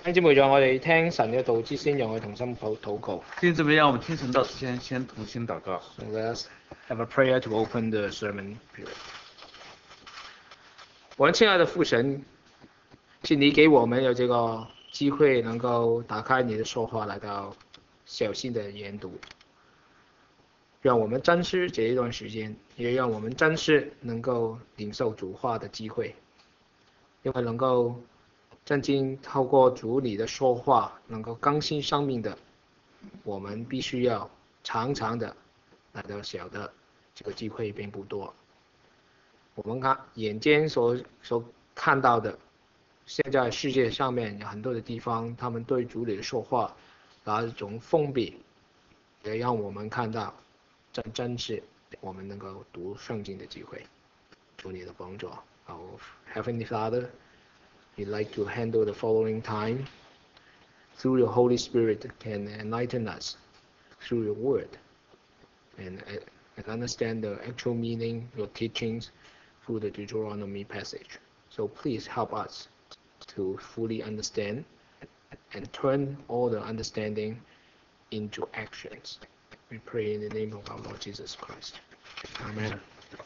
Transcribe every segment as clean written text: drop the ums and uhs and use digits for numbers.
弟兄姊妹，讓我哋聽神嘅道之先，讓我哋同心禱告。 弟兄姊妹，讓我們聽神道之前，先同心禱告。 So let us have a prayer to open the sermon period. 我們親愛的父神，是你給我們有這個機會，能夠打開你的說話，來到小心的研讀。讓我們珍視這一段時間，也讓我們珍視能夠領受主話的機會，因為能夠真正透過主你的說話，能夠更新生命的，我們必須要常常的來到曉得這個機會並不多。我們眼間所看到的，現在世界上面有很多的地方，他們對主你的說話那一種封閉，也讓我們看到真是我們能夠讀聖經的機會。求你的幫助。Our Heavenly Father, we'd like to handle the following time through your Holy Spirit can enlighten us through your word and understand the actual meaning, your teachings through the Deuteronomy passage. So please help us to fully understand and turn all the understanding into actions. We pray in the name of our Lord Jesus Christ. Amen.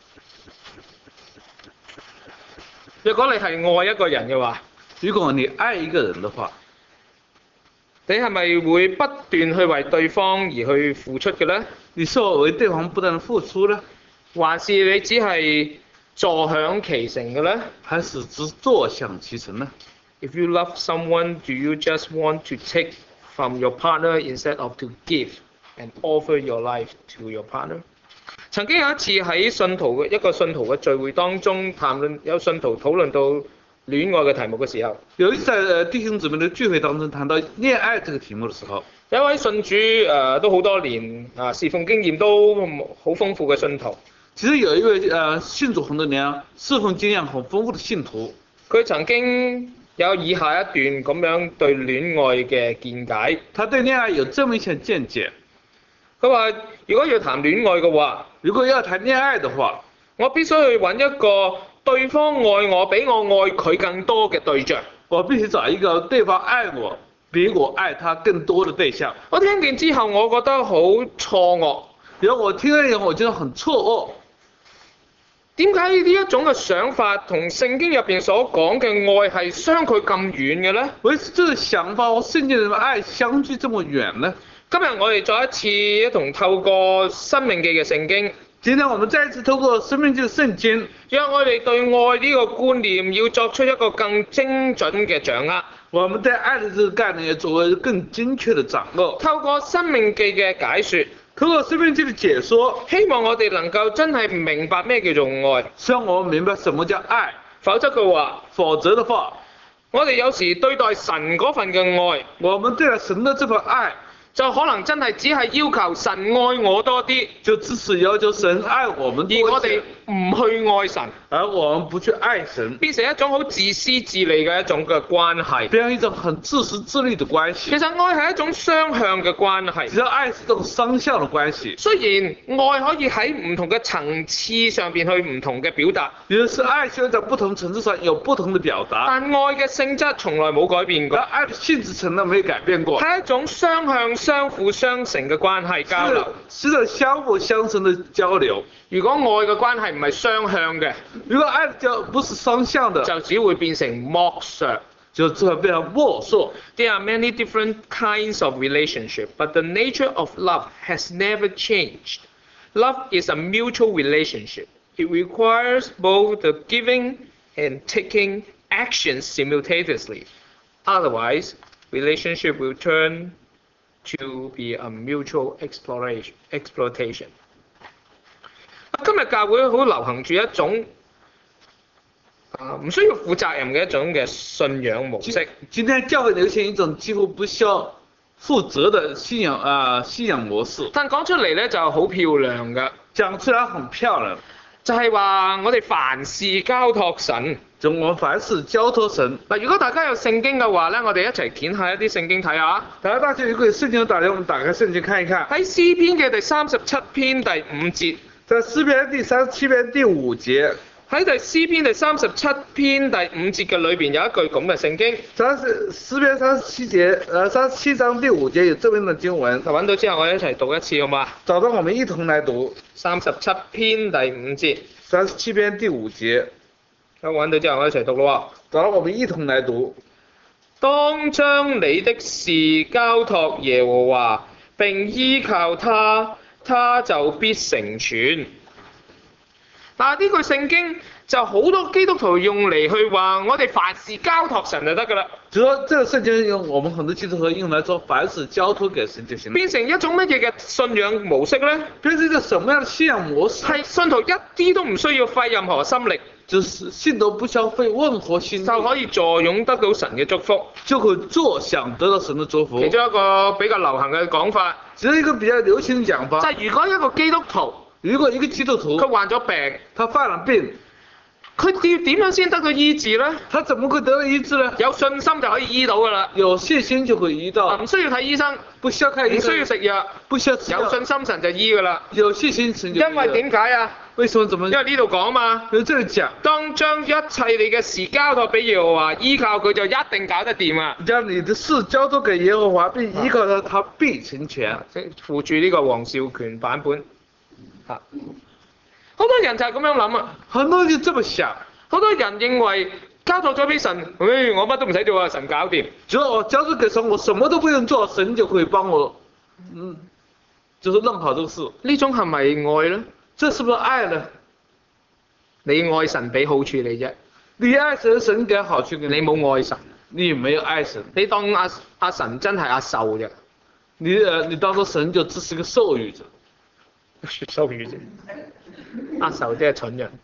如果你係愛一個人嘅話， 如果你愛一個人的話， 你係咪會不斷去為對方而去付出嘅呢？ 你是否為對方不斷付出呢？ 還是你只係坐享其成嘅呢？ 還是只坐享其成呢？ If you love someone, do you just want to take from your partner instead of to give and offer your life to your partner? 曾經有一次喺一個信徒嘅聚會當中，有信徒討論到戀愛嘅題目嘅時候， 有一次在弟兄姊妹的聚會當中談到戀愛這個題目的時候， 有一位信主都好多年侍奉經驗都好豐富嘅信徒。 其實有一位信主很多年、侍奉經驗很豐富的信徒， 佢曾經有以下一段咁樣對戀愛嘅見解。 他對戀愛有這麼一些見解。 佢話：如果要談戀愛嘅話， 如果要談戀愛的話， 我必須去揾一個對方愛我比我愛佢更多嘅對象。 我必須找一個對方愛我比我愛他更多的對象。 我聽見之後，我覺得好錯愕。 然後我聽了以後，我覺得很錯愕。 點解呢一種嘅想法同聖經入邊所講嘅愛係相距咁遠嘅呢？ 為什麼這個想法和聖經的愛相距這麼遠呢？ 今日我哋再一次一同透過申命記嘅聖經。 今天我們再一次透過申命記的聖經， 讓我哋對愛呢個觀念要作出一個更精準嘅掌握。 我們對愛的這個概念要作為更精確的掌握。 透過申命記嘅解說， 透過申命記的解說， 希望我哋能夠真係明白咩叫做愛。 希望我們明白什麼叫愛。 否則嘅話，我哋有時對待神嗰份嘅愛， 我們對待神的這份愛， 就可能真係只係要求神愛我多啲， 就只是要求神愛我們多啲， 而我哋唔去愛神， 而我們不去愛神， 變成一種好自私自利嘅一種嘅關係， 變成一種很自私自利的關係。 其實愛係一種雙向嘅關係， 其實愛是一種雙向的關係。 雖然愛可以喺唔同嘅層次上邊去唔同嘅表達， 也就是愛雖然在不同層次上有不同的表達， 但愛嘅性質從來冇改變過， 愛的性質從來沒有改變過， 係一種雙向相輔相成嘅關係交流， 是的相輔相成的交流。 如果愛嘅關係唔係雙向嘅， 如果愛不是雙向的， 就只會變成剝削， 就只會變成剝削。 There are many different kinds of relationship, but the nature of love has never changed. Love is a mutual relationship. It requires both the giving and taking actions simultaneously. Otherwise, relationship will turn to be a mutual exploitation. 今日教會好流行住一種唔需要負責任嘅一種嘅信仰模式。 今天教會流行一種幾乎不需要負責的信仰模式。但講出嚟咧就好漂亮㗎，講出來很漂亮。 就係話我哋凡事交託神。 就我凡事交託神。嗱， 如果大家有聖經嘅話咧，我哋一齊掀下一啲聖經睇下。 大家如果有聖經，我們打開聖經看一看。 喺詩篇嘅第37篇第5節。 在詩篇第37篇第5節。 喺詩篇第37篇第5節嘅裏邊有一句咁嘅聖經。 詩篇37章第5節有這樣的經文。 揾到之後我哋一齊讀一次好嘛？ 找到我們一同來讀。 37篇第5節。 37篇第5節。 揾到之後我一齊讀咯。 找到我們一同來讀。 當將你的事交託耶和華，並依靠他，他就必成全。但係呢句聖經就好多基督徒用嚟去話，我哋凡事交託神就得㗎啦。 就說這個聖經用我們很多基督徒用來說，凡事交託給神就行了。變成一種乜嘢嘅信仰模式呢？ 變成一個什麼樣的信仰模式？ 係信徒一啲都唔需要費任何心力， 就是信徒不需要費任何心力， 就可以坐擁得到神嘅祝福， 就可以坐享得到神的祝福。 其中一個比較流行嘅講法， 只有一個比較流行嘅講法， 就係如果一個基督徒，佢患咗病， 他犯了病， 佢要點樣先得到醫治呢？ 他怎麼會得到醫治呢？ 有信心就可以醫到㗎啦， 有信心就可以醫到， 唔需要睇醫生， 不需要看醫生， 唔需要食藥， 不需要吃藥， 有信心神就醫㗎啦。 有信心神就醫。 因為點解啊？ 為什麼怎麼？ 因為呢度講嘛， 因為這裡講， 當將一切你嘅事交託俾耶和華，依靠佢就一定搞得掂啊！ 將你的事交託給耶和華，並依靠他，他必成全。 附住呢個黃少權版本。好多人就係咁樣諗啊！ 很多人就這麼想， 好多人認為交託咗俾神，我乜都唔使做啊，神搞掂。 只要我交託給神，我什麼都不用做，神就可以幫我，就是弄好這個事。 呢種係咪愛呢？ 這是不是愛呢？ 你愛神俾好處你啫， 你愛神，神給好處給你， 你冇愛神， 你沒有愛神， 你當阿神真係阿獸啫， 你當作神就只是個獸語者， 獸語者，阿獸即係蠢人，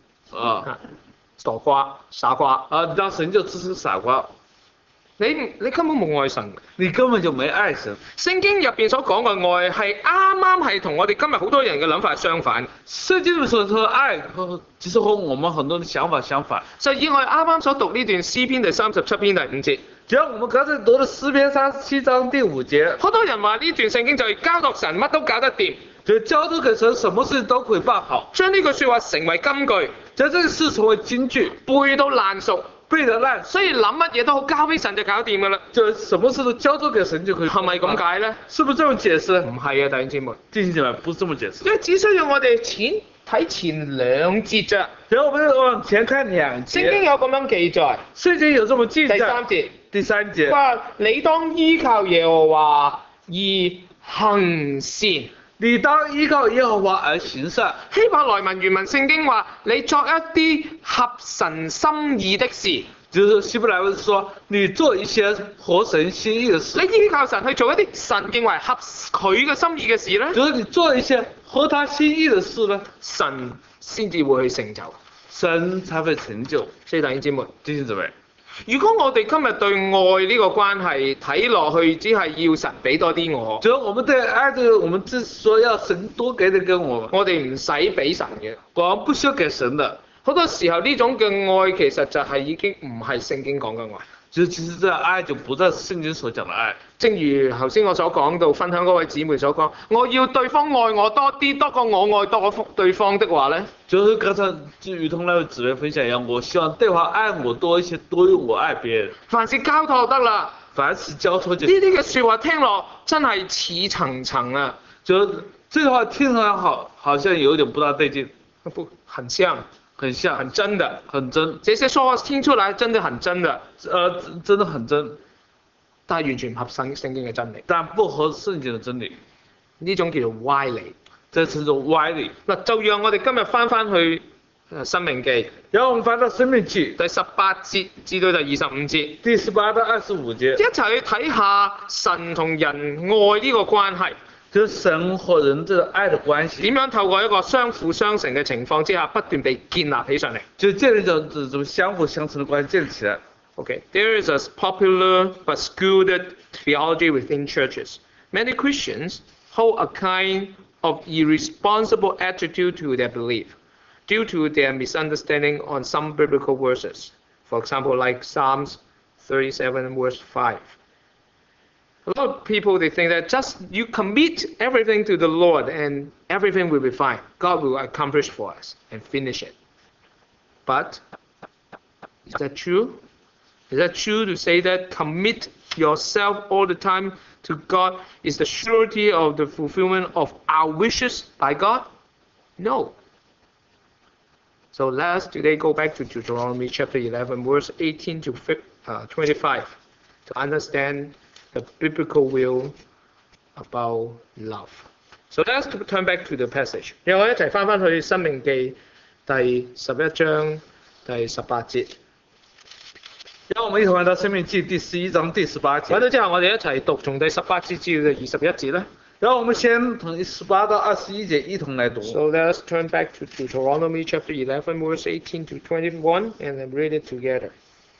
傻瓜， 你當神就只是個傻瓜。 你根本冇愛神， 你根本就沒愛神。 聖經入邊所講嘅愛係啱啱係同我哋今日好多人嘅諗法係相反。 聖經所說愛，其實和我們很多的想法相反。 就以我啱啱所讀呢段詩篇第37篇第5節。 只要我們剛才讀的詩篇37章第5節。 好多人話呢段聖經就係交託神乜都搞得掂。 就交託給神，什麼事都可以辦好。 將呢句説話成為金句， 將這個事成為金句， 背到爛熟。 背得爛， 所以諗乜嘢都好，交俾神就搞掂㗎啦。 就什麼事都交託給神就可以。係咪咁解呢？ 是不是這麼解釋？ 唔係啊，弟兄姊妹。 弟兄姊妹，不是這麼解釋。 因為只需要我哋睇前兩節咋。 然後我們往前看兩節。 聖經有咁樣記載。 聖經有這麼記載。 第三節。 話你當依靠耶和華而行善。 你當依靠耶和華而行善。 希伯來文原文聖經話，你作一啲合神心意的事。 就是希伯來文說，你做一些合神心意的事。 你依靠神去做一啲神認為合佢嘅心意嘅事咧。 就是你做一些合他心意的事咧， 神先至會去成就。 神才會成就。 所以弟兄姊妹，如果我哋今日對愛呢個關係睇落去，只係要神俾多啲我。 只要我們對愛這個，我們只說要神多給的跟我哋唔使俾神嘅， 我們不需要給神的。 好多時候呢種嘅愛其實就係已經唔係聖經講嘅愛。 其實這愛就不在聖經所講的愛。 正如頭先我所講到分享嗰位姊妹所講，我要對方愛我多啲，多過我愛多對方的話呢， 就是剛才就如同那位姊妹分享一樣，我希望對方愛我多一些，多於我愛別人。 凡事交託得啦。 凡事交託就。 呢啲嘅説話聽落真係似層層啊！ 就這句話聽上好像有點不大對勁。 不，很像。 很像， 很真的， 很真。 這些說話聽出來真的很真的， 真的很真， 但係完全唔合聖經嘅真理。 但不合聖經嘅真理， 呢種叫做歪理。 這稱作歪理。 嗱，就讓我哋今日翻去申命記。 然後我們翻到申命記第18節至到第25節。 第18到25節。 一齊去睇下神同人愛呢個關係。 就是神和人這個愛的關係， 點樣透過一個相輔相成嘅情況之下，不斷被建立起上嚟。 就建立這種相輔相成的關係建立起來。 Okay, there is a popular but skewed theology within churches. Many Christians hold a kind of irresponsible attitude to their belief, due to their misunderstanding on some biblical verses. For example, like Psalms 37 verse 5. A lot of people, they think that just you commit everything to the Lord and everything will be fine. God will accomplish for us and finish it. But is that true? Is that true to say that commit yourself all the time to God is the surety of the fulfillment of our wishes by God? No. So let us today go back to Deuteronomy chapter 11, verse 18 to 25 to understand the biblical will about love. So let us turn back to the passage. 讓我一齊翻返去《申命記》第11章第18節。 讓我們一同來到《申命記》第11章第18節。 揾到之後，我哋一齊讀從第18節至到21節啦。 然後我們先從18到21節一同來讀。 So let us turn back to Deuteronomy chapter 11, verse 18 to 21, and then read it together.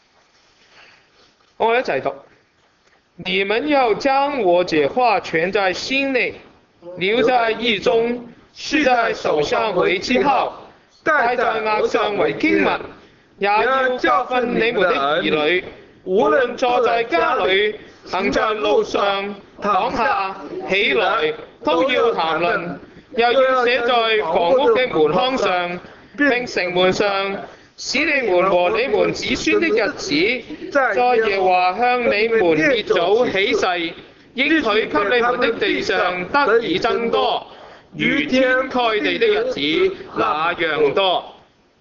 我哋一齊讀。你們要將我這話存在心內，留在意中，繫在手上為記號，戴在額上為經文，也要教訓你們的兒女，無論坐在家裏，行在路上，躺下起來，都要談論，又要寫在房屋的門框上，並城門上，使你們和你們子孫的日子，在耶和華向你們列祖起誓，應許給你們的地上得以增多，如天蓋地的日子那樣多。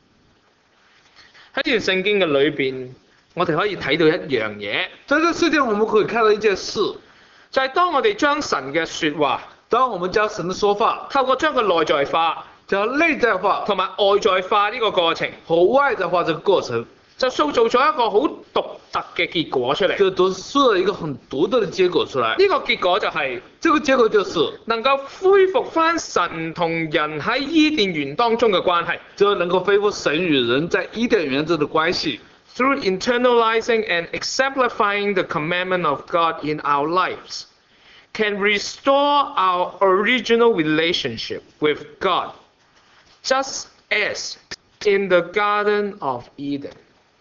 喺呢段聖經嘅裏邊，我哋可以睇到一樣嘢。 在這世界我們可以看到一件事， 就係當我哋將神嘅説話， 當我們將神的說法透過將佢內在化， 將內在化同埋外在化呢個過程， 和外在化這個過程， 就塑造咗一個好獨特嘅結果出嚟。 就都塑造一個很獨特的結果出來。 呢個結果就係， 這個結果就是能夠恢復翻神同人喺伊甸園當中嘅關係， 就能夠恢復神與人在伊甸園中的關係。 Through internalizing and exemplifying the commandment of God in our lives, can restore our original relationship with God, just as in the Garden of Eden.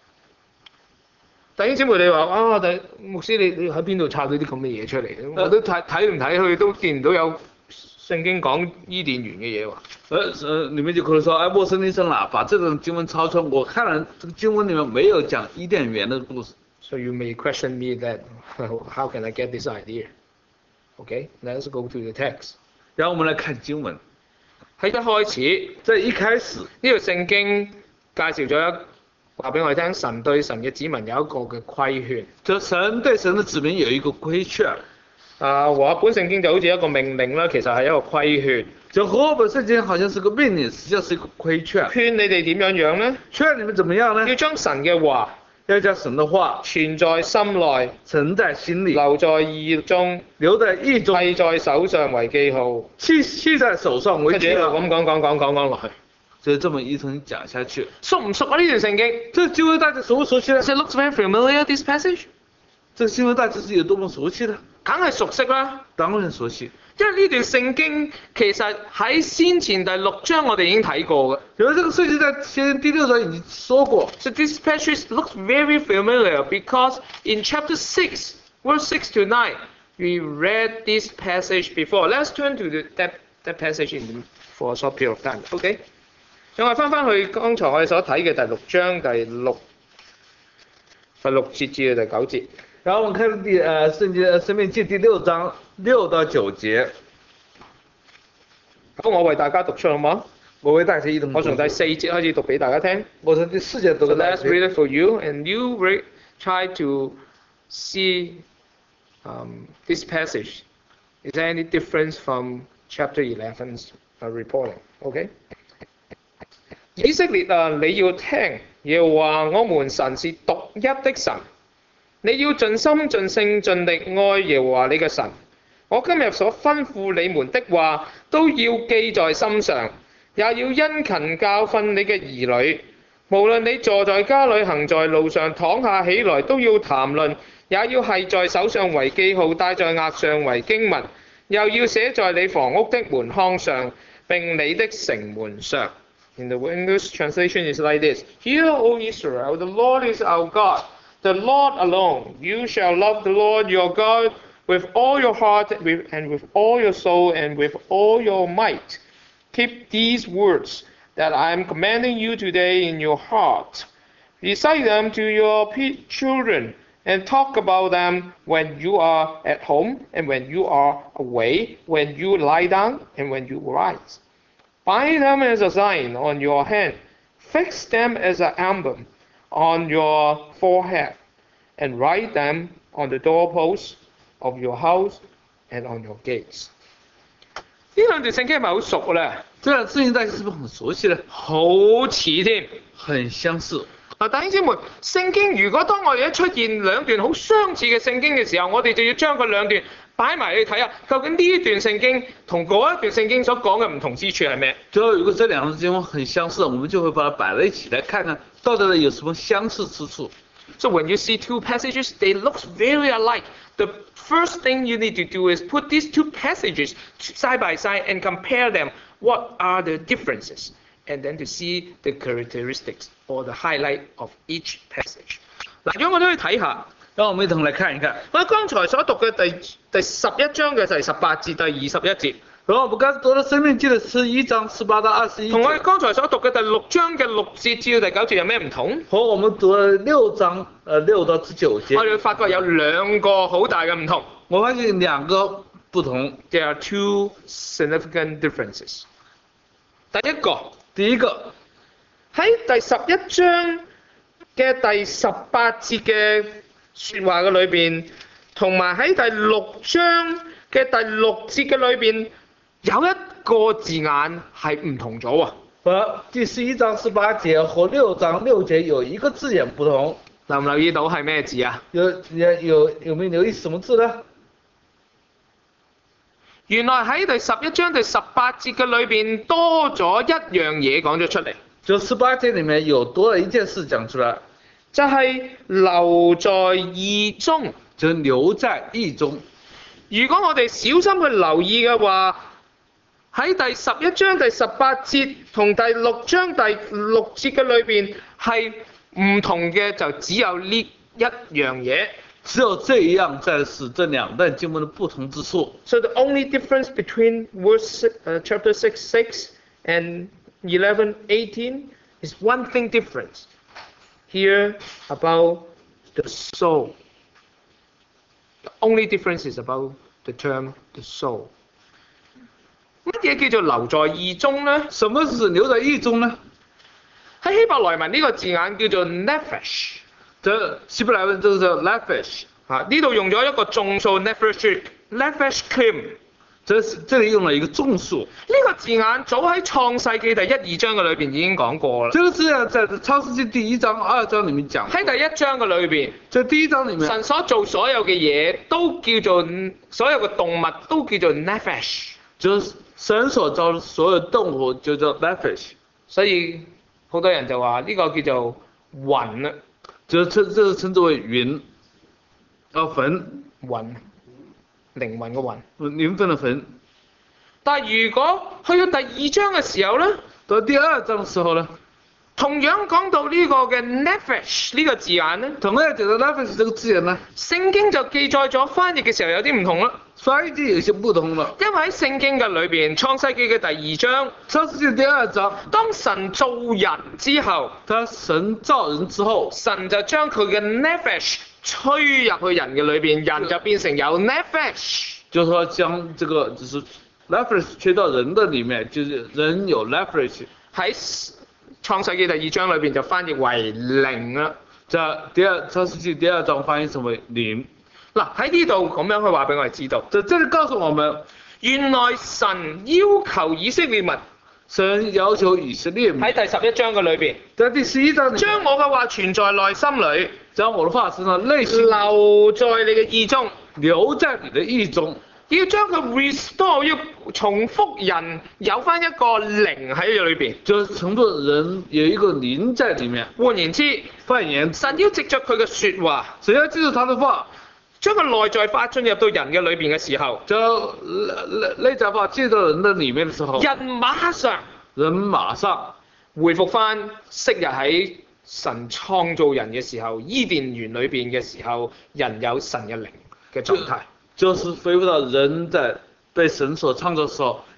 弟兄姊妹，你話啊，牧師你喺邊度抄到啲咁嘅嘢出嚟？我都睇唔睇去都見唔到有聖經講伊甸園嘅嘢喎。 你們就可能說，哎，莫聖經上哪把這種經文抄出來？我看了這個經文裡面沒有講伊甸園的故事。 So you may question me that how can I get this idea? Okay, let's go to the text. 然後我們來看經文。 喺一開始， 在一開始呢條聖經介紹咗話俾我哋聽，神對神嘅子民有一個嘅規勸。 就神對神嘅子民有一個規勸。 和合本聖經就好似一個命令啦，其實係一個規勸。 就和合本聖經好像是個命令，實際上是一個規勸。 勸你哋點樣呢？ 勸你們怎麼樣呢？ 要將神嘅話， 要將神的話存在心內， 存在心裡， 留在意中， 留在意中， 繫在手上為記號， 繫在手上為記號。 咁講落去。 就這麼一同講下去。 熟唔熟啊？呢段聖經？ 這經文大家熟不熟悉呢？ It looks very familiar, this passage. 這個經文大家是有多麼熟悉呢？ 梗係熟悉啦。 當然熟悉。 因為呢段聖經其實喺先前第6章我哋已經睇過嘅。 因為這個聖經在先第6章已經說過。 So this passage looks very familiar because in chapter 6, verse 6 to 9, we read this passage before. Let's turn to that passage for a short period of time. Okay? 我哋翻去剛才我哋所睇嘅第6章第6節至到第9節。 然後我們看申命記第6章6到9節。 好，我為大家讀出好嗎？ 我為大家一同讀。 我從第4節開始讀俾大家聽。 我從第4節讀給大家聽。 So let's read it for you, and you try to see this passage. Is there any difference from chapter 11's reporting? Okay? 以色列啊，你要聽，耶和華我們神是獨一的神，你要盡心盡性盡力愛耶和華你嘅神。我今日所吩咐你們的話，都要記在心上，也要殷勤教訓你嘅兒女。無論你坐在家裏，行在路上，躺下起來，都要談論，也要繫在手上為記號，戴在額上為經文，又要寫在你房屋的門框上，並你的城門上。In the English translation is like this: Hear, O Israel, the Lord is our God, the Lord alone. You shall love the Lord your God with all your heart and with all your soul and with all your might. Keep these words that I am commanding you today in your heart. Recite them to your children and talk about them when you are at home and when you are away, when you lie down and when you rise. Bind them as a sign on your hand. Fix them as an emblem on your forehead. And write them on the doorposts of your house and on your gates. 呢兩段聖經係咪好熟咧？ 這兩聖經大家是不是很熟悉呢？ 好似添， 很相似。 弟兄姊妹，聖經如果當我哋一出現兩段好相似嘅聖經嘅時候，我哋就要將佢兩段擺埋去睇下，究竟呢一段聖經同嗰一段聖經所講嘅唔同之處係咩？ 最後如果這兩段聖經很相似，我們就會把它擺在一起來看看，到底有什麼相似之處。 So when you see two passages, they look very alike. The first thing you need to do is put these two passages side by side and compare them. What are the differences? And then to see the characteristics or the highlight of each passage. 嗱，如果我哋去睇下， 讓我們一同來看一看。 我哋剛才所讀嘅第11章嘅第18節、第21節。 然後我們剛才讀咗《申命記》嘅11章18到21節。 同我哋剛才所讀嘅第6章嘅6節至到第9節有咩唔同？ 和我們讀嘅6章6到19節。 我哋會發覺有兩個好大嘅唔同。 我發現兩個不同。 There are two significant differences. 第一個喺第11章嘅第18節嘅説話嘅裏邊，同埋喺第6章嘅第6節嘅裏邊，有一個字眼係唔同咗喎。 和第11章18節和6章6節有一個字眼不同。 留唔留意到係咩字啊？ 有沒有留意什麼字呢？ 原來喺第11章第18節嘅裏邊多咗一樣嘢講咗出嚟。 就18節裡面有多了一件事講出來， 就係留在義中。 就留在義中。 如果我哋小心去留意嘅話，喺第11章第18節同第6章第6節嘅裏邊係唔同嘅，就只有呢一樣嘢。 只有這樣，才是這兩段經文的不同之處。 So the only difference between chapter 6:6 and 11:18 is one thing different. Here about the soul. The only difference is about the term the soul. 乜嘢叫做留在義中呢？ 什麼是留在義中呢？ 喺希伯來文呢個字眼叫做 nephesh。 這希伯來文就是 nephesh。 呢度用咗一個眾數 nephesh kim。 這裡用了一個眾數。 呢個字眼早喺創世記第1、2章嘅裏邊已經講過啦。 這個字眼在創世記第1章、2章裡面講。 喺第1章嘅裏邊， 在第1章裡面， 神所做所有嘅嘢都叫做，所有嘅動物都叫做 nephesh。 就是神所造的所有動物就叫 nephesh。 所以好多人就話呢個叫做魂啦。 這稱之為雲，魂。 魂，靈魂嘅魂。 靈魂的魂。 但係如果去到第2章嘅時候咧， 到第2章嘅時候咧， 同樣講到呢個嘅 nephesh 呢個字眼咧， 同樣講到 nephesh 這個字眼呢， 聖經就記載咗翻譯嘅時候有啲唔同啦。 翻譯有些不同了。 因為喺聖經嘅裏邊，創世記嘅第2章， 創世記第2章， 當神造人之後， 神造人之後， 神就將佢嘅 nephesh 吹入去人嘅裏邊，人就變成有 nephesh。 就是說將這個就是 nephesh 吹到人的裡面，就是人有 nephesh。喺創世記第2章裏邊就翻譯為靈啦。 在創世記第2章翻譯成為靈。 嗱，喺呢度咁樣去話俾我哋知道， 就這裡告訴我們， 原來神要求以色列民， 神要求以色列民喺第11章嘅裏邊， 在第11章裡將我嘅話存在內心裡， 將我的話存在內心， 留在你嘅義中， 留在你的義中， 要將佢 restore， 要重複人有翻一個靈喺裏邊， 就是重複人有一個靈在裡面。 換言之，神要藉着佢嘅説話， 神要藉着他的話， 將個內在化進入到人嘅裏邊嘅時候， 將內在化進到人的裡面嘅時候， 人馬上回復翻昔日喺神創造人嘅時候，伊甸園裏邊嘅時候，人有神嘅靈嘅狀態。 就是恢復到人在被神所創造的時候，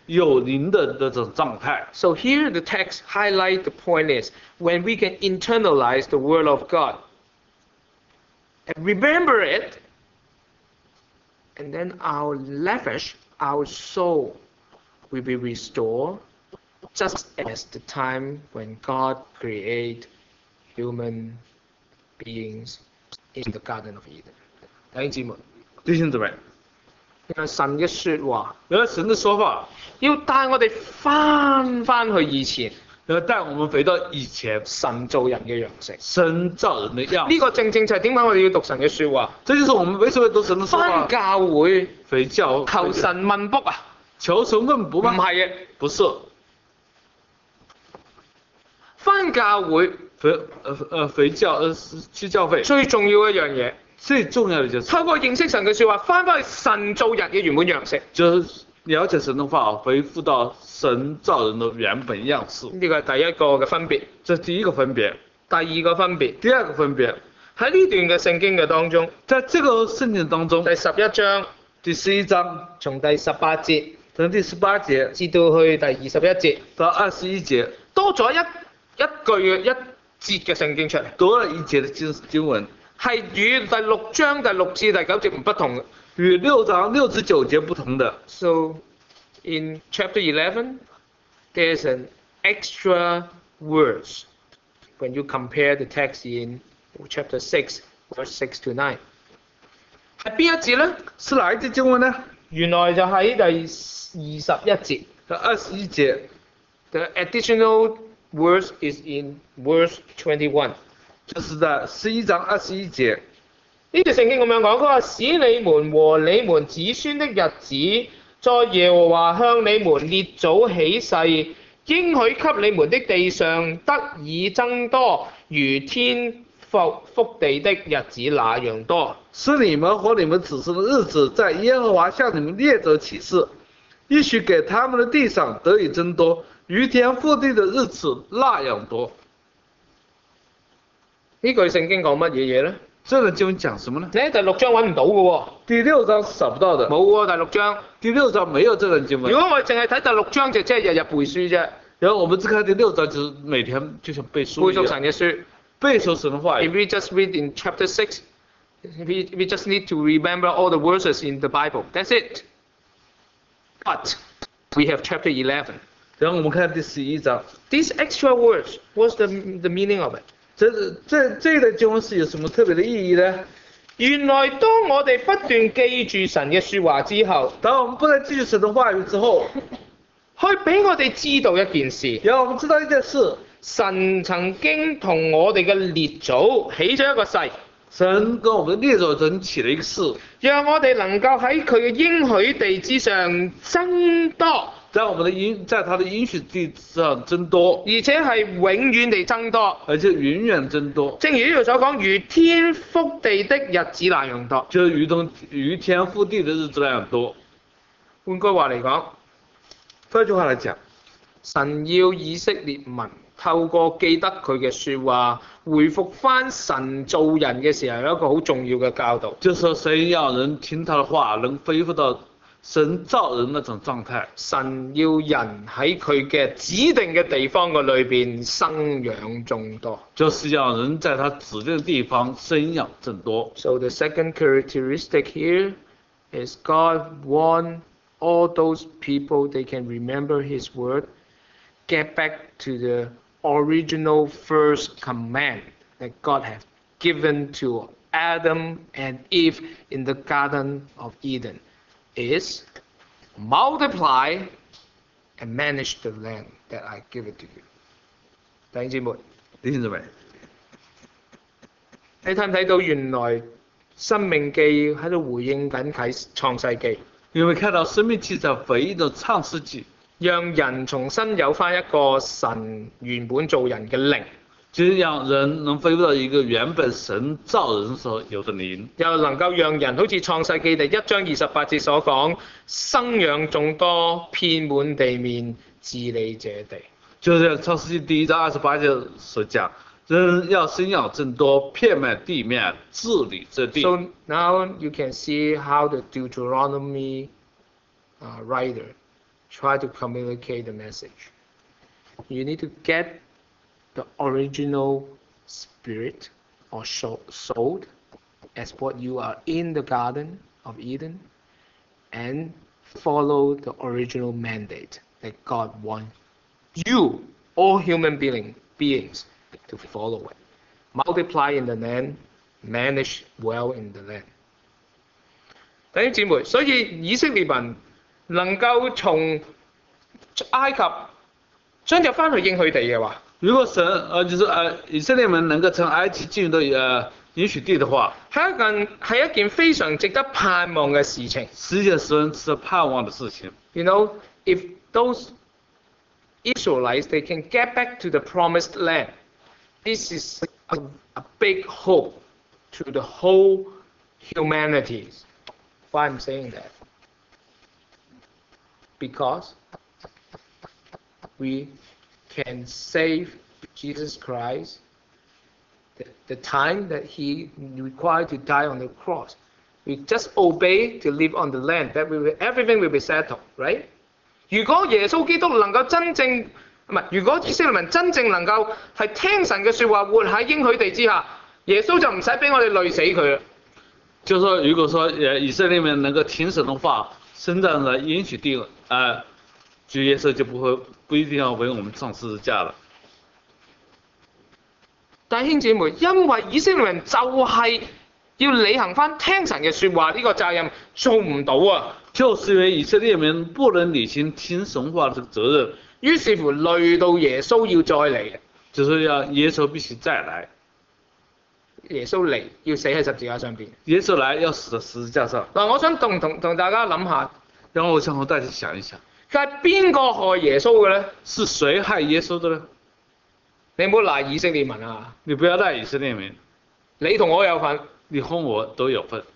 有灵的那种状态。 So here the text highlight the point is when we can internalize the word of God and remember it, and then our flesh, our soul will be restored, just as the time when God created human beings in the Garden of Eden. 弟兄姊妹， 弟兄姊妹， 原來神嘅說話原來神的說法要帶我哋翻去以前， 要帶我們回到以前神造人嘅樣式。 神造人的樣式。 呢個正正就係點解我哋要讀神嘅說話。 這就是我們為什麼讀神的說話。 翻教會， 回教求神問卜啊？ 求神問卜嗎？ 唔係嘅， 不是。 翻教會， 回教去教會。 最重要一樣嘢。 最重要的就是透過認識神嘅說話，翻去神造人嘅原本樣式。 就是了解神的話，恢復到神造人的原本樣式。 呢個係第一個嘅分別。 這是第一個分別。 第二個分別。 第二個分別。 喺呢段嘅聖經嘅當中， 在這個聖經當中， 第11章， 第11章， 從第18節， 從第18節至到去第21節， 到21節， 多咗一句嘅一節嘅聖經出嚟， 多了一節嘅經文， 係與第6章第6至第9節唔不同嘅， 與6章6至9節不同的。 So in chapter 11, there's an extra words when you compare the text in chapter 6, verse 6 to 9. 係邊一節呢？ 是哪一節經文呢？ 原來就喺第21節。 第21節。 The additional verse is in verse 21. 就是在11章21節。 呢段聖經咁樣講，佢話使你們和你們子孫的日子，在耶和華向你們列祖起誓，應許給你們的地上得以增多，如天覆地的日子那樣多。 使你們和你們子孫的日子，在耶和華向你們列祖起誓，應許給他們的地上得以增多，如天覆地的日子那樣多。 呢句聖經講乜嘢嘢呢？ 這個經文講什麼呢？ 你喺第6章揾唔到嘅喎。 第6章是找不到的。 冇喎，第6章。 第6章沒有這個經文。 如果我哋淨係睇第6章，就即係日日背書啫。 然後我們只看第6章，就是每天就像背書一樣。 背熟神嘅書。 背熟神的話。 If we just read in chapter 6, we just need to remember all the verses in the Bible. That's it. But we have chapter 11. 然後我們看第11章。 These extra words, what's the meaning of it? 這一段經文是有什麼特別的意義呢？ 原來當我哋不斷記住神嘅説話之後， 當我們不斷記住神的話語之後， 去俾我哋知道一件事。 然後我們知道一件事， 神曾經同我哋嘅列祖起咗一個誓。 神跟我們的列祖曾起了一個誓， 讓我哋能夠喺佢嘅應許地之上增多。 在他的應許地上增多， 而且係永遠地增多， 而且永遠增多。 正如呢度所講，如天覆地的日子那樣多， 就是如天覆地的日子那樣多。 換句話嚟講， 換句話來講， 神要以色列民透過記得佢嘅説話，回復翻神造人嘅時候有一個好重要嘅教導。 就是說神要人聽他的話，能恢復到神造人那種狀態。神要人喺佢嘅指定嘅地方嘅裏邊生養眾多， 就是要人在他指定嘅地方生養眾多。 So the second characteristic here is God want all those people they can remember His word, get back to the original first command that God has given to Adam and Eve in the Garden of Eden. Is multiply and manage the land that I give it to you. 弟兄姊妹， 弟兄姊妹， 你睇唔睇到原來申命記喺度回應緊創世記？ 因為看到申命記在回應的創世記， 讓人重新有翻一個神原本造人嘅靈。 就是讓人能恢復到一個原本神造人所有的靈， 又能夠讓人好似創世記第1章28節所講，生養眾多，遍滿地面，治理這地。 就是創世記第1章28節所講，人要生養眾多，遍滿地面，治理這地。 So now you can see how the Deuteronomy writer try to communicate the message. You need to get the original spirit or soul as what you are in the Garden of Eden and follow the original mandate that God wants you, all human beings, to follow it. Multiply in the land, manage well in the land. 弟兄姊妹，所以以色列民能夠從埃及進入翻去應許地嘅話， 如果神以色列人能夠從埃及進入到應許地的話， 係一件非常值得盼望嘅事情。 是一件十分值得盼望的事情。 You know, if those Israelites they can get back to the promised land, this is a big hope to the whole humanity. Why I'm saying that? Because we can save Jesus Christ the time that he required to die on the cross. We just obey to live on the land, that everything will be settled, right? 如果耶穌基督能夠真正唔係，如果以色列民真正能夠係聽神嘅説話，活喺應許地之下，耶穌就唔使俾我哋累死佢啦。 就是說，如果說以色列人能夠聽神的話，生長在應許地，主耶穌就不一定要為我們上十字架了。 弟兄姊妹，因為以色列人就係要履行翻聽神嘅説話呢個責任，做唔到啊！ 就是因為以色列人不能履行聽神話這個責任， 於是乎累到耶穌要再嚟， 就是要耶穌必須再來。 耶穌嚟要死喺十字架上邊。 耶穌來要死在十字架上。 嗱，我想同大家諗下， 然後我想和大家想一想， 係邊個害耶穌嘅咧？ 是誰害耶穌的呢？ 你唔好賴以色列民啊！ 你不要賴以色列民， 你同我有份， 你和我都有份。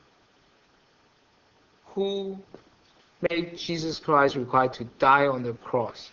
Who made Jesus Christ required to die on the cross?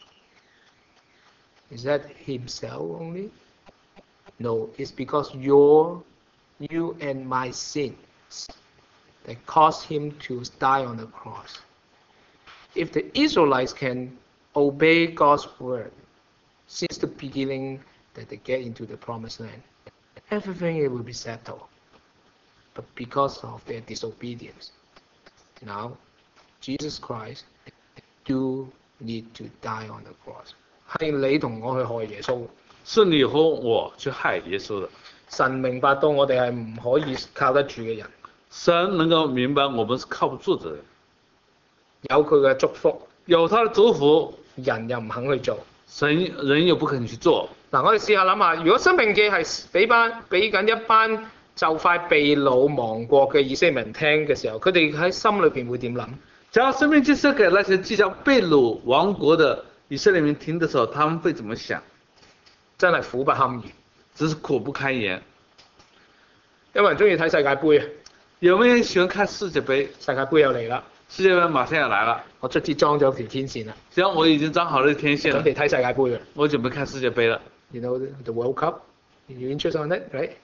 Is that himself only? No, it's because you and my sins that caused him to die on the cross. If the Israelites can obey God's word since the beginning that they get into the promised land, everything will be settled. But because of their disobedience, now Jesus Christ do need to die on the cross. 係你同我去害耶穌。 是你和我去害耶穌的。 神明白到我哋係唔可以靠得住嘅人。 神能夠明白我們是靠不住的人。 有佢嘅祝福， 有他的祝福， 人又唔肯去做。 人又不肯去做。 嗱，我哋試下諗下，如果申命記係俾緊一班就快被擄亡國嘅以色列民聽嘅時候，佢哋喺心裏邊會點諗？ 假如申命記是給那些即將被擄亡國的以色列民聽的時候，他們會怎麼想？ 真係苦不堪言， 真是苦不堪言。 有冇人中意睇世界盃啊？ 有沒有人喜歡看世界盃？ 世界盃又嚟啦！ 世界盃馬上要來了， 我卒之裝咗條天線啦。 只要我已經裝好了天線了， 準備睇世界盃啦。 我準備看世界盃了。 You know the World Cup? You interested on it, right?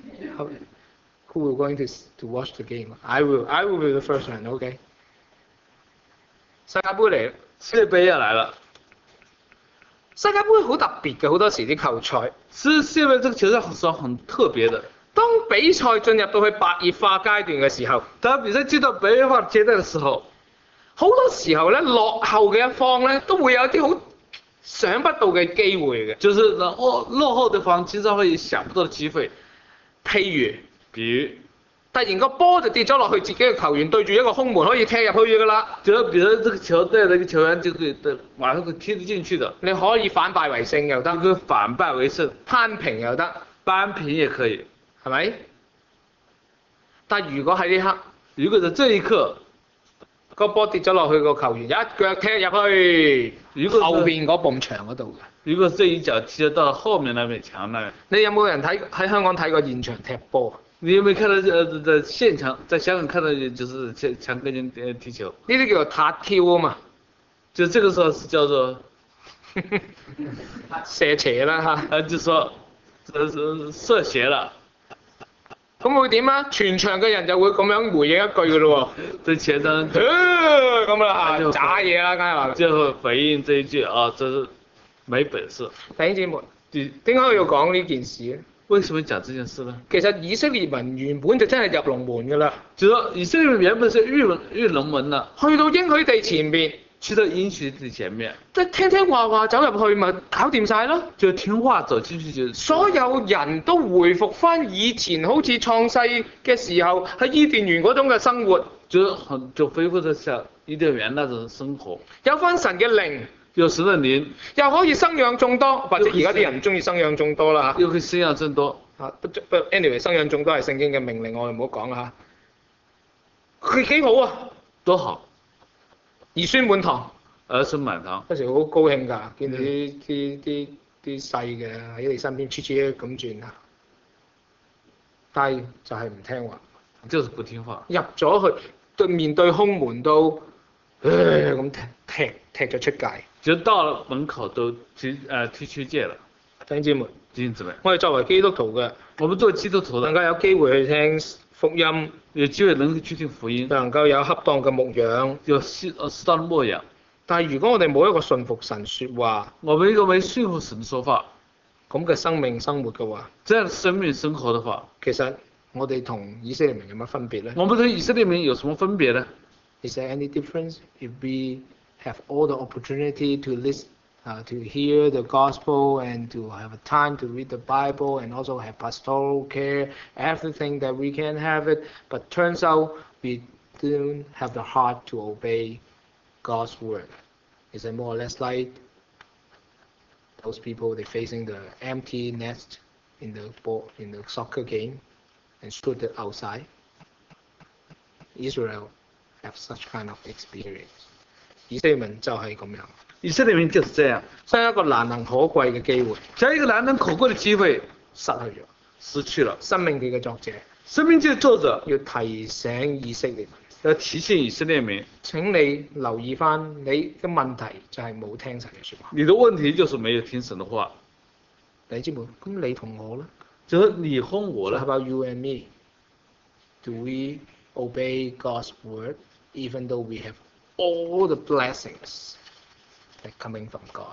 Who will going to watch the game? I will be the first one, okay? 世界盃嚟啦！ 世界盃要來了。 世界盃好特別嘅，好多時啲球賽。 世界盃這個球賽是很特別的。 當比賽進入到去白熱化階段嘅時候， 當比賽進到白熱化階段嘅時候， 好多時候咧，落後嘅一方咧，都會有啲好想不到嘅機會嘅。 就是落後的方經常會有想不到的機會。 譬如突然個波就跌咗落去自己嘅球員對住一個空門可以踢入去㗎啦。 就比如這個球對那個球員就可以馬上會踢得進去的。 你可以反敗為勝又得， 你可以反敗為勝， 攀平又得， 扳平也可以， 係咪？但如果喺呢刻， 如果在這一刻， 個波跌咗落去個球員一腳踢入去後邊嗰埲牆嗰度嘅。 如果這一腳踢得到後面那邊牆那邊， 你有冇人喺香港睇過現場踢波？ 你有沒有看到在現場在香港看到就是強跟人踢球？ 呢啲叫做塔挑啊嘛， 就這個時候是叫做射斜啦嚇。 就說射斜了。 嗰咁會點啊？全場嘅人就會咁樣回應一句嘅咯这全场喎，咁啦就渣嘢啦，梗係話。 就会回应这一句啊，这是没本事。 弟兄姊妹， 第點解我要講呢件事咧？ 为什么讲这件事呢？ 其實以色列民原本就真係入龍門㗎啦， 就说以色列人原本是遇龍門的， 去到應許地前面， 去到應許地前面， 即係聽聽話走入去咪搞掂晒咯。 就聽話走進去就。 所有人都回復翻以前好似創世嘅時候喺伊甸園嗰種嘅生活， 就恢復得像伊甸園那種生活， 有翻神嘅靈， 有神的靈， 又可以生養眾多，或者而家啲人唔中意生養眾多啦嚇。 又可以生養眾多。 不 anyway， 生養眾多係聖經嘅命令，我哋唔好講啦嚇。佢幾好啊， 多好， 兒孫滿堂， 兒孫滿堂。 嗰時好高興㗎，見到啲細嘅喺你身邊黐黐咁轉啊，但係就係唔聽話， 就是不聽話。 入咗去對面對空門都咁踢咗出界。 就到了門口都踢出界了。 弟兄姊妹， 弟兄姊妹， 我哋作為基督徒嘅， 我們作為基督徒的， 能夠有機會去聽福音， 有機會能夠去聽福音， 能夠有恰當嘅牧養， 有適當的牧養。 但係如果我哋冇一個順服神説話， 我們一個沒順服神說話， 咁嘅生命生活嘅話， 這樣的生命生活的話， 其實我哋同以色列民有乜分別呢？ 我們同以色列民有什麼分別呢？ Is there any difference if we have all the opportunity to listen, to hear the gospel and to have a time to read the Bible and also have pastoral care, everything that we can have it, but turns out we don't have the heart to obey God's word. Is it more or less like those people they facing the empty nest in the soccer game and stood it outside? Israel have such kind of experience. 以色列民就係咁樣， 以色列民就是這樣， 將一個難能可貴嘅機會將一個難能可貴的機會失去咗。生命記嘅作者， 生命記的作者要提醒以色列民， 要提醒以色列民， 請你留意翻你嘅問題就係冇聽神嘅説話。 你的問題就是沒有聽神的話。 弟兄姊妹，咁你同我咧？ 就是你和我咧。 How about you and me? Do we obey God's word even though we have all the blessings that coming from God?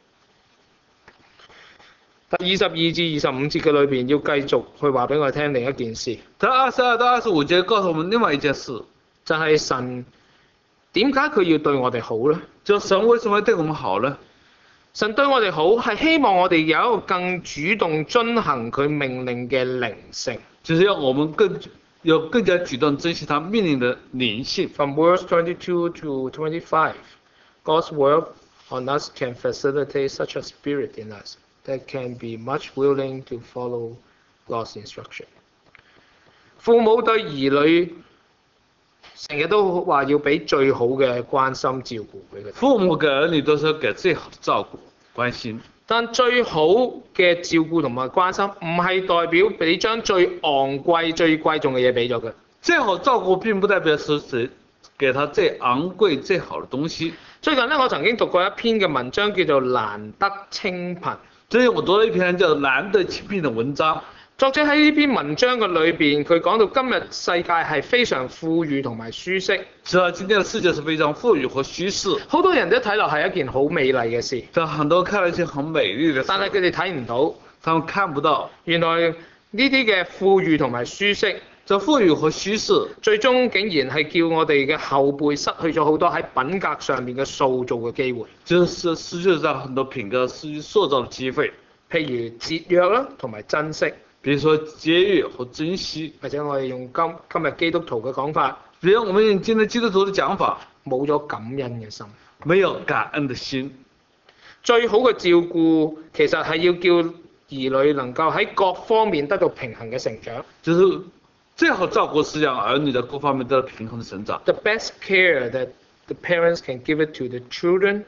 第22至25節嘅裏邊，要繼續去話俾我哋聽另一件事。 第22到25節告訴我們另外一件事， 就係神點解佢要對我哋好呢？ 就神為什麼要對我們好呢？ 神對我哋好係希望我哋有一個更主動遵行佢命令嘅靈性。 就是要我們更加主動珍惜他命令的靈性。 From verse 22 to 25, God's word on us can facilitate such a spirit in us that can be much willing to follow God's instruction. 父母對兒女成日都話要俾最好嘅關心照顧俾佢。 父母給兒女都是給最好的照顧關心。 但最好嘅照顧同埋關心，唔係代表你將最昂貴、最貴重嘅嘢俾咗佢。 最好照顧並不代表是給他最昂貴、最好的東西。 最近咧，我曾經讀過一篇嘅文章，叫做《難得清貧》。 最近我讀了一篇叫《難得清貧》嘅文章。 作者喺呢篇文章嘅裏邊，佢講到今日世界係非常富裕同埋舒適。 是啊，今天的世界是非常富裕和舒適。 好多人都睇落係一件好美麗嘅事。 但很多看了一件很美麗嘅事。 但係佢哋睇唔到。 他們看不到。 原來呢啲嘅富裕同埋舒適， 這富裕和舒適， 最終竟然係叫我哋嘅後輩失去咗好多喺品格上面嘅塑造嘅機會。 就是失去咗很多品格失去塑造嘅機會。 譬如節約啦，同埋珍惜。 比如說節約和珍惜， 或者我哋用今日基督徒嘅講法， 比如我們用今日基督徒嘅講法， 冇咗感恩嘅心， 沒有感恩的心。 最好嘅照顧其實係要叫兒女能夠喺各方面得到平衡嘅成長。 就是最好照顧是讓兒女在各方面得到平衡的成長。 The best care that the parents can give it to the children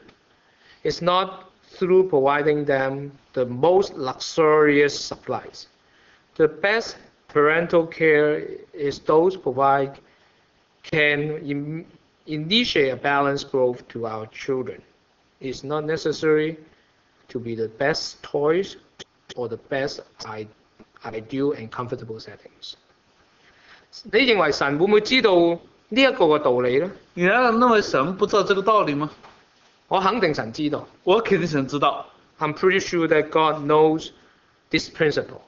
is not through providing them the most luxurious supplies. The best parental care is those can initiate a balanced growth to our children. It's not necessary to be the best toys or the best ideal and comfortable settings. 你認為神會唔會知道呢一個嘅道理呢？ 你难道认为神不知道这个道理吗？ 我肯定神知道。 我肯定神知道。 I'm pretty sure that God knows this principle。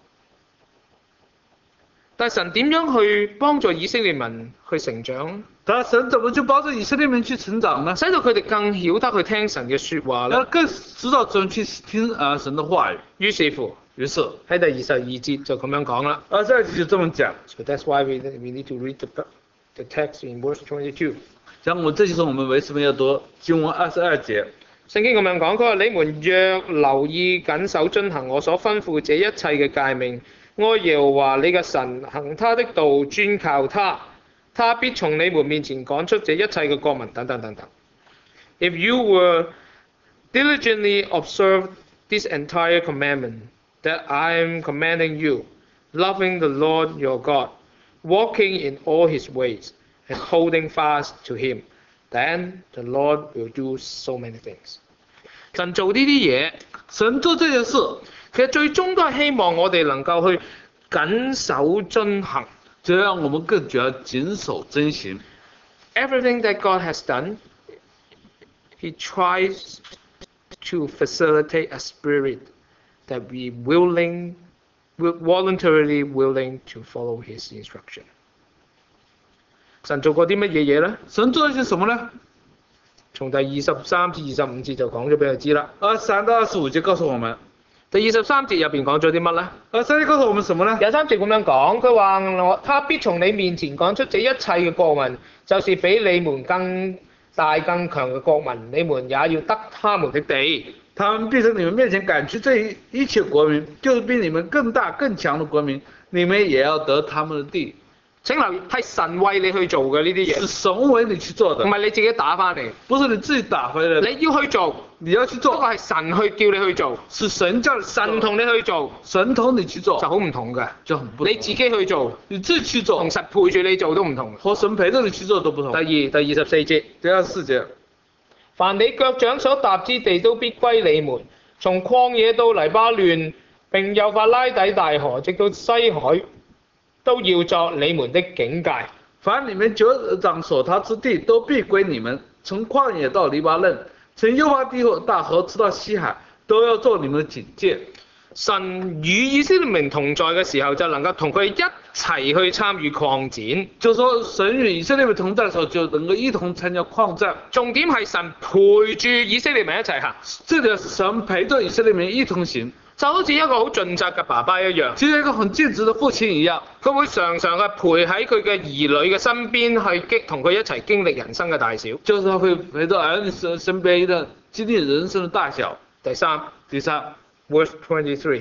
但係神點樣去幫助以色列民去成長？ 但神怎么就帮助以色列人去成長呢？ 使到佢哋更曉得去聽神嘅説話呢？ 更知道怎么去听神的話語。 於是乎， 於是喺第22節就咁樣講啦。 22節就這麼講。 So that's why we need to read the text in verse 22。 講這就是我們為什麼要讀經文22節。 聖經咁樣講，佢話：你們若留意謹守遵行我所吩咐這一切嘅誡命，愛耶和華你嘅神，行他的道，專靠他，他必從你們面前趕出這一切嘅國民等等等等。If you will diligently observe this entire commandment that I am commanding you, loving the Lord your God, walking in all his ways, and holding fast to him, then the Lord will do so many things。神做呢啲嘢， 神做這件事， 其實最終都係希望我哋能夠去謹守遵行。 就讓我們更加謹守遵行。 Everything that God has done, He tries to facilitate a spirit that we voluntarily willing to follow His instruction。神做過啲乜嘢嘢呢？ 神做了些什麼呢？ 從第23至25節就講咗俾佢知啦。 3到25節告訴我們。 第23節入邊講咗啲乜呢 ？3節告訴我們什麼呢 ？23節咁樣講，佢話他必從你面前趕出這一切嘅國民，就是比你們更大更強嘅國民，你們也要得他們的地。 他們必從你們面前趕出這一切國民，就是比你們更大更強的國民，你們也要得他們的地。 請留意，係神為你去做嘅呢啲嘢， 是神為你去做的， 唔係你自己打返嚟， 不是你自己打回來的。 你要去做， 你要去做， 不過係神去叫你去做， 是神叫你神同你去做， 神同你去做， 就好唔同嘅， 就很不同。 你自己去做， 你自己去做， 同神陪住你做都唔同。 和神陪着你去做都不同。 第24節， 第24節， 凡你腳掌所踏之地都必歸你們，從曠野到黎巴嫩，並幼發拉底大河，直到西海，都要作你們的境界。 凡你們腳掌所踏之地，都必歸你們，從曠野到黎巴嫩，從幼發大河直到西海，都要做你們的境界。 神與以色列民同在嘅時候，就能夠同佢一齊去參與擴展。 就說神與以色列民同在嘅時候，就能夠一同參加擴展。 重點係神陪住以色列民一齊行。 這個神陪着以色列民一同行。 就好似一個好盡責嘅爸爸一樣， 就像一個很盡職的父親一樣， 佢會常常嘅陪喺佢嘅兒女嘅身邊，去同佢一齊經歷人生嘅大小。 就是他會陪到兒女身邊的經歷人生的大小。 第三 ，verse 25，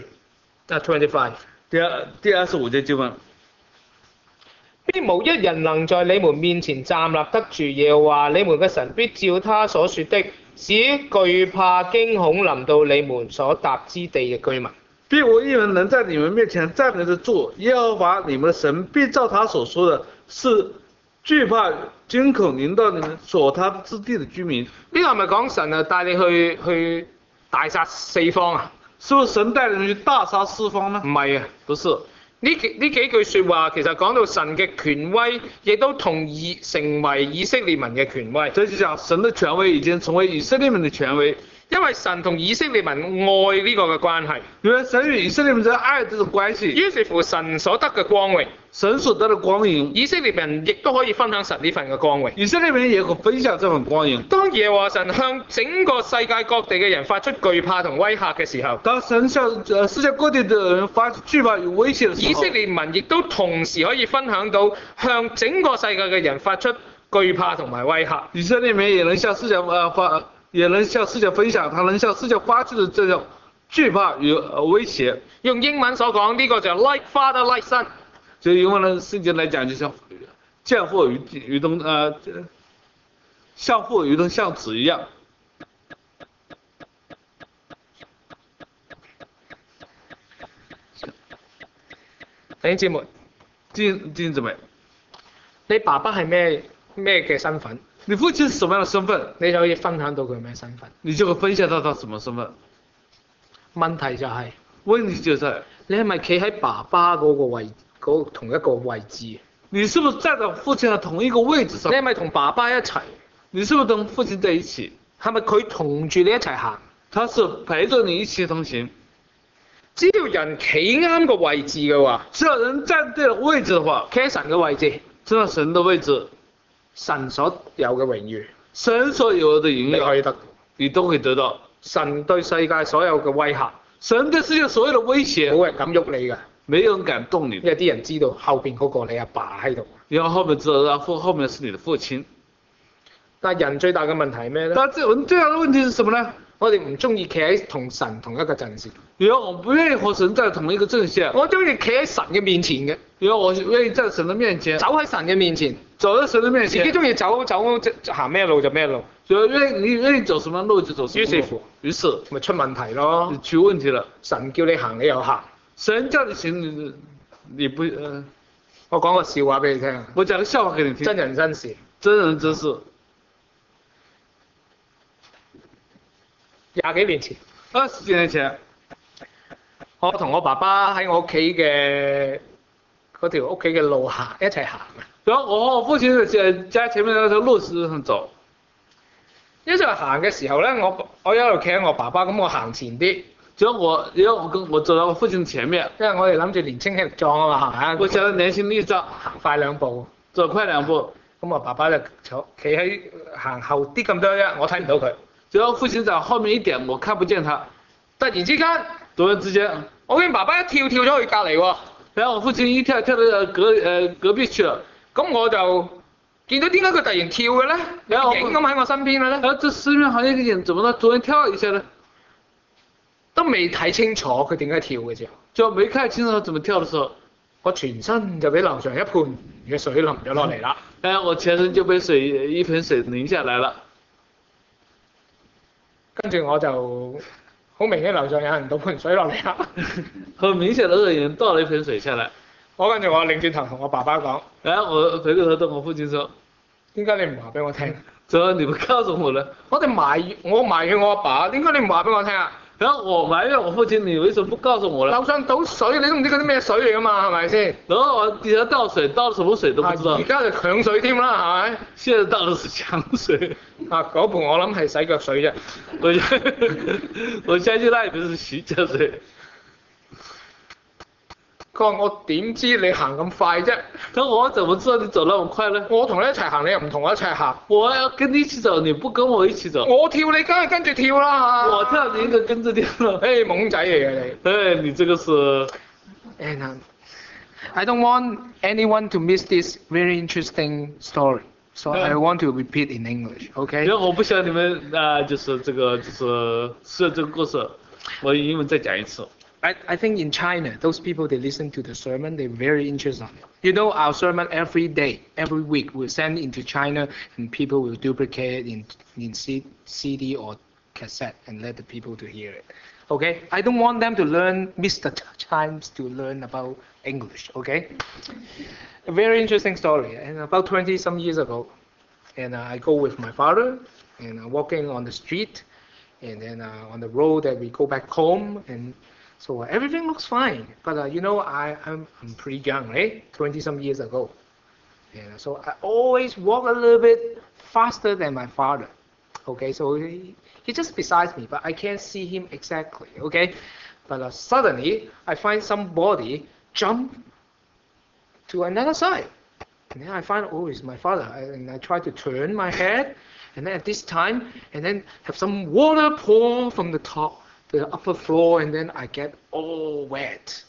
第25節經文， 必無一人能在你們面前站立得住，耶和華你們嘅神必照他所說的，使懼怕驚恐臨到你們所踏之地嘅居民。 必無一人能在你們面前站立得住，耶和華你們的神必照他所說的，是懼怕驚恐臨到你們所踏之地的居民。 呢個係咪講神啊帶你去大殺四方啊？ 是不是神帶你去大殺四方呢？ 唔係啊， 不是。 呢幾句説話其實講到神嘅權威，亦都成為以色列民嘅權威。 這就講神的權威已經成為以色列民的權威。 因為神同以色列民愛呢個嘅關係， 因為神與以色列民嘅愛這種關係， 於是乎神所得嘅光榮， 神所得的光榮， 以色列人亦都可以分享神呢份嘅光榮。 以色列人也可分享這份光榮。 當耶和華神向整個世界各地嘅人發出懼怕同威嚇嘅時候， 當神向世界各地的人發出懼怕與威脅嘅時候， 以色列民亦都同時可以分享到向整個世界嘅人發出懼怕同埋威嚇。 以色列民也能向世界分享，他能向世界發出的這種懼怕與威脅。 用英文所講呢個就 like father like son。 就用英文的聖經來講，就像像父如同像子一樣。 弟兄姊妹， 弟兄姊妹， 你爸爸係咩嘅身份？ 你父親是什麼樣的身份？ 你就可以分享到佢咩身份？ 你就會分享到他什麼身份？ 問題就係、 問題就係、 你係咪企喺爸爸嗰個位同一個位置？ 你是不是站在父親嘅同一個位置上？ 你係咪同爸爸一齊？ 你是不是同父親在一起？ 係咪佢同住你一齊行？ 他是陪着你一起同行。 只要人企啱個位置嘅話， 只要人站對了位置的話， 企喺神嘅位置， 站在神的位置， 神所有嘅榮譽， 神所有的榮耀， 你可以得到。 你都可以得到。 神對世界所有嘅威嚇， 神對世界所有的威脅， 冇人敢喐你㗎， 沒有人敢動你因。為啲人知道後邊嗰個你阿爸喺度。 然後後面知道，然後後面是你的父親。 但係人最大嘅問題係咩咧？ 但這我們最大的問題是什麼呢？ 我哋唔中意企喺同神同一個陣線， 因為我不願意和神在同一個陣線。 我中意企喺神嘅面前嘅， 因為我願意在神的面前， 走喺神嘅面前， 走在神的面自己前。 中意走行咩路就咩路， 就你願意走什麼路就走什麼路。 於是乎， 於是咪出問題咯。 出問題了。 神叫你行，你又行。 神叫你行，你不我講個笑話俾你聽， 我講個笑話給你聽。 真人真事。 真人真事。 20幾年前 20幾年前， 我同我爸爸喺我屋企嘅嗰條屋企嘅路行一齊行。 然後我和我父親在家前面那條路上走。 一齊行嘅時候咧，我一路企喺我爸爸，咁我行前啲。 然後我走到我父親前面， 因為我哋諗住年青氣壯啊嘛，係咪？ 我想着年輕力壯， 行快2步， 走快2步。 咁我爸爸就企喺行後啲咁多啫，我睇唔到佢。 然後父親在後面一點，我看不見他。 突然之間，我見爸爸一跳咗去隔離喎。 然後我父親一跳到隔壁去了。 咁我就見到點解佢突然跳嘅咧？有影咁喺我身邊嘅咧。 這身邊好像一個影，怎麼突然跳一下呢？ 都未睇清楚佢點解跳嘅啫。 就沒看清楚他怎麼跳的時候， 我全身就俾樓上一盆嘅水淋咗落嚟啦。 我全身就被一盆水淋下來了。 跟住我就好明顯樓上有人倒盆水落嚟啦。 很明顯的有人倒了一盆水下來。 跟住我擰轉頭同我爸爸講， 然後我回過頭對我父親說： 點解你唔話俾我聽？ 怎麼你不告訴我呢？ 我埋怨我阿爸，點解你唔話俾我聽啊？ 然後我埋怨我父親，你為什麼不告訴我呢？ 樓上倒水，你都唔知嗰啲咩水嚟㗎嘛，係咪先？ 然後我底下倒水，倒什麼水都不知道。 而家就強水添啦，係咪？ 現在倒的是強水。 嗰盆我諗係洗腳水啫。 我相信那也不是洗腳水。 佢話我點知你行咁快啫？ 佢話我怎麼知道你走那麼快呢？ 我同你一齊行，你又唔同我一齊行。 我要跟你一起走，你不跟我一起走。 我跳你梗係跟住跳啦。 我跳你應該跟着跳。 懵仔嚟嘅你。 你這個是。 And I don't want anyone to miss this very interesting story, so I want to repeat in English, OK？ 因為我不想你們就是這個故事，我用英文再講一次。 I think in China, those people they listen to the sermon, they're very interested in it. You know, our sermon every day, every week, we'll send into China, and people will duplicate it in CD or cassette and let the people to hear it. Okay? I don't want them to miss the times to learn about English. Okay? A very interesting story. And about 20 some years ago, and I go with my father, and walking on the street, and then on the road that we go back home, and so everything looks fine, but you know, I'm pretty young, right? 20 some years ago. And so I always walk a little bit faster than my father. Okay, so he just besides me, but I can't see him exactly, okay? But suddenly, I find somebody jump to another side. And then I find, oh, it's my father. And I try to turn my head, and then at this time, and then have some water pour from the top, the upper floor, and then I get all wet.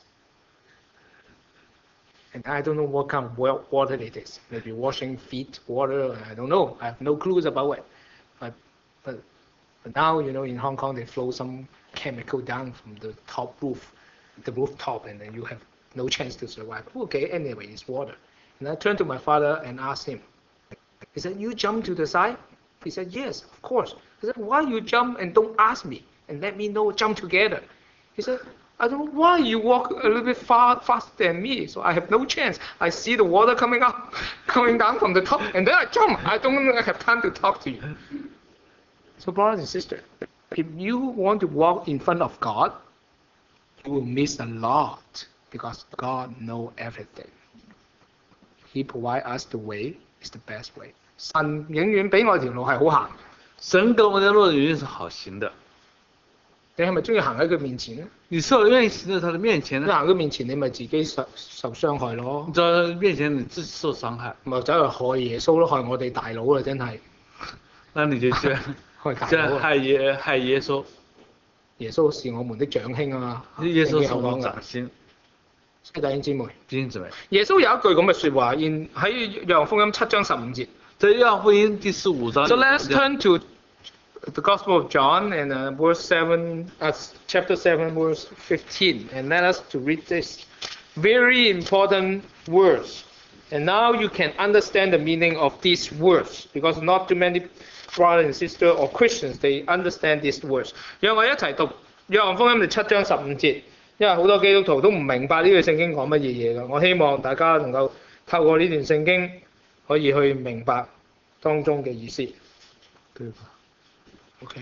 And I don't know what kind of water it is. Maybe washing feet water, I don't know. I have no clues about it. But now, you know, in Hong Kong, they flow some chemical down from the rooftop, and then you have no chance to survive. Okay, anyway, it's water. And I turned to my father and asked him. He said, you jump to the side? He said, yes, of course. I said, why you jump and don't ask me? And let me know, jump together. He said, I don't know why you walk a little bit faster than me, so I have no chance. I see the water coming down from the top, and then I jump. I don't have time to talk to you. So brothers and sisters, if you want to walk in front of God, you will miss a lot, because God knows everything. He provide us the way is the best way。神永遠俾我條路係好行。 神给我们的路永远是好行的。 你係咪中意行喺佢面前咧？ 你是否愿意行在他的面前呢？ 你行佢面前，你咪自己受傷害咯。 你在面前你自己受傷害， 咪走去害耶穌咯，害我哋大佬啦，真係。 那你就去害大佬啊！ 害耶穌。 耶穌是我們的長兄啊嘛。 耶穌是我們長兄。 弟兄姊妹， 弟兄姊妹， 耶穌有一句咁嘅説話，喺約翰福音7章15節。 在約翰福音第15章。 So let's turn to the Gospel of John and chapter 7, verse 15, and let us to read this very important words. And now you can understand the meaning of these words, because not too many brothers and sisters or Christians they understand these words. 讓我一齊讀約翰福音第7章15節，因為好多基督徒都唔明白呢段聖經講乜嘢嘢㗎。我希望大家能夠透過呢段聖經可以去明白當中嘅意思。對吧？OK。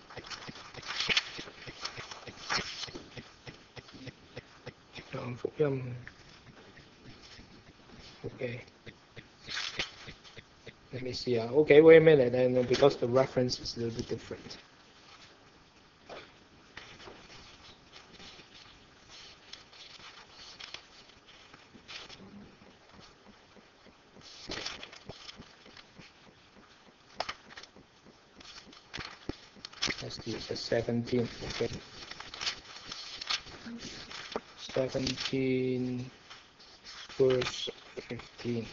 約翰福音 OK。Let me see. Okay, wait a minute, then because the reference is a little bit different. Let's do the 17. Okay. 17 verse 15.